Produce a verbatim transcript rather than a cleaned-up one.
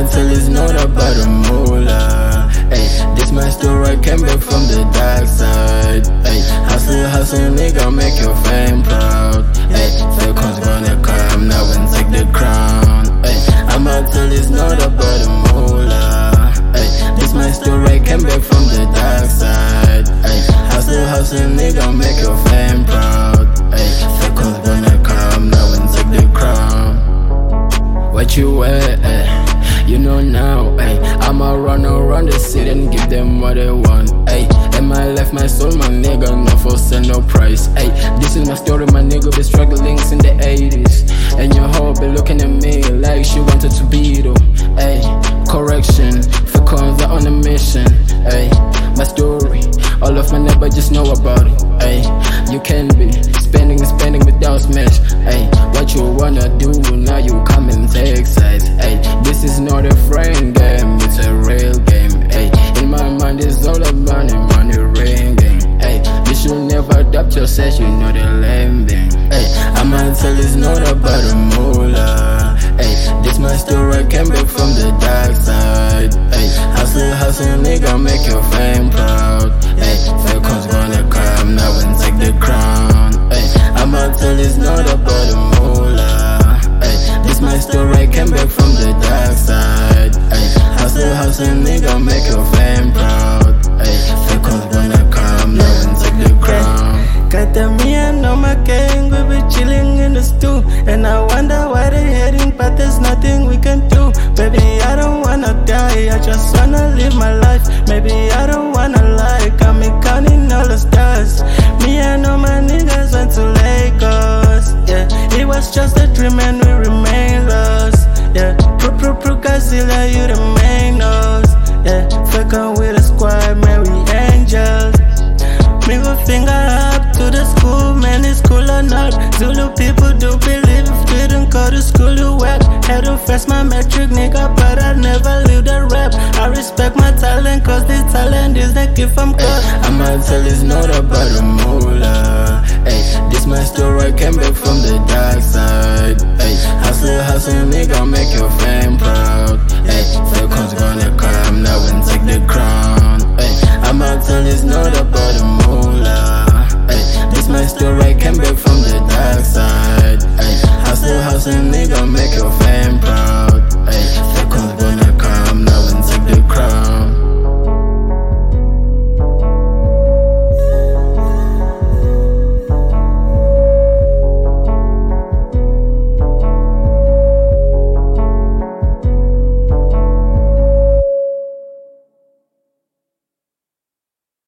tell it's not about the moolah. Ay, this my story, I came back from the dark side. Ay, hustle, hustle, nigga, make your fame proud. Ay, Falcons gonna come now and take the crown. Ay, I'ma tell it's not about the moolah. Ay, this my story, I came back from the dark side. Ay, hustle, hustle, nigga, make your fame proud. Ay, Falcons gonna come now and take the crown. What you wear, eh? You know now, ay. I'ma run around the city and give them what they want, ay. And my life, my soul, my nigga, no for sale, no price, ay. This is my story, my nigga be struggling since the eighties. And your hoe be looking at me like she wanted to be though, ay. Correction, Falcons are on a mission, ay. My story, all of my neighbors just know about it, ay. You can be spending and spending without smash, ay. What you wanna do, now you come and take sides, ay. This is not a friend game, it's a real game, ay. In my mind it's all about money, money ringing, ay. You should never doubt yourself, you know the lame thing, ay. I'ma tell it's not about the moolah, ay. This my story, I came back from the dark side, ay. Hustle, hustle, nigga, make your fame proud, ay. Falcons gonna come now and take the crown, ay. I'ma tell it's not about the moolah, ay. This my story, I came back from the dark side, ay. Hustle, hustle, nigga, make your fame proud, ay. Falcons gonna come now and take the crown. Got the me and all my gang, we be chilling in the stew. And I wonder why they hating, but there's nothing we can do. Baby, I don't wanna die, I just wanna live my life. Maybe I don't wanna lie, got me counting all the stars. Me and all my niggas went to Lagos, yeah. It was just a dream and we remain lost, yeah. Pro pro pro Godzilla, you the main nose, yeah. Falcon with a squad, man, we angels. Middle finger up to the school, man, it's cool or not. Zulu people do believe if didn't go to school, you whack. Had to face my metric, nigga, but I never leave the rap. I respect my talent, cause this talent is the gift from God. I'ma tell it's not about the moolah, ay. This my story, I came back from the dark side, ay. Hustle, hustle, nigga, make your fame proud,